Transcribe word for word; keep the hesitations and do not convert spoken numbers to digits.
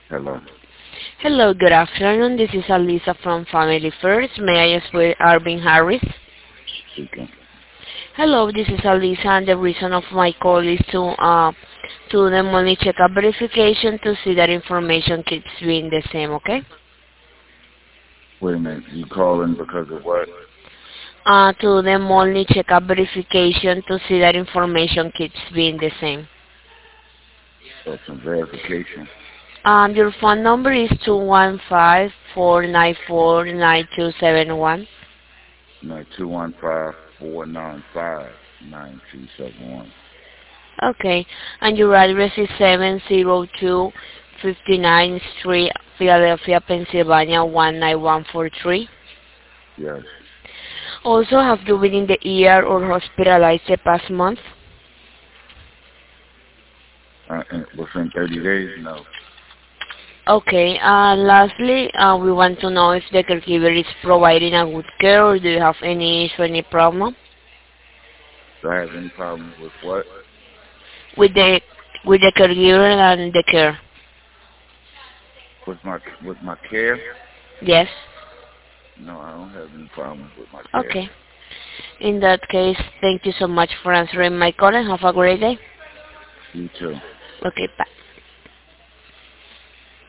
Hello. Hello, good afternoon. This is Alisa from Family First. May I speak with Arvin Harris? Speaking. Hello, this is Alisa, and the reason of my call is to uh to the money checkup verification to see that information keeps being the same, okay? Wait a minute. You calling because of what? Uh, to the money checkup verification to see that information keeps being the same. Oh, some verification. Um, your phone number is two one five four nine four nine two seven one. No, two one five four nine five nine two seven one. Okay, and your address is seven zero two fifty-ninth Street, Philadelphia, Pennsylvania one nine one four three. Yes. Also, have you been in the E R or hospitalized the past month? Uh, and within thirty days? No. Okay, uh, lastly, uh, we want to know if the caregiver is providing a good care or do you have any issue, any problem Do I have any problem with what? with the with the caregiver and the care? With my with my care? Yes. No, I don't have any problems with my care. Okay. In that case, thank you so much for answering my call and have a great day. You too. Okay, bye.